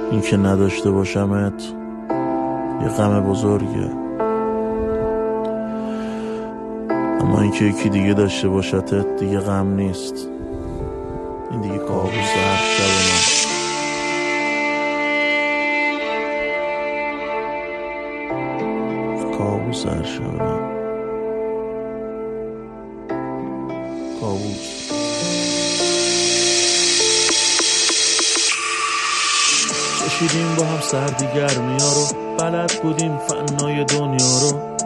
این که نداشته باشمت یه غم بزرگه، اما این که یکی دیگه داشته باشتت دیگه غم نیست. این دیگه کابوس هر شب من، کابوس هر شب من، کابوس. چشیدیم با هم سردی گرمیا رو، بلد بودیم فنای دنیا رو،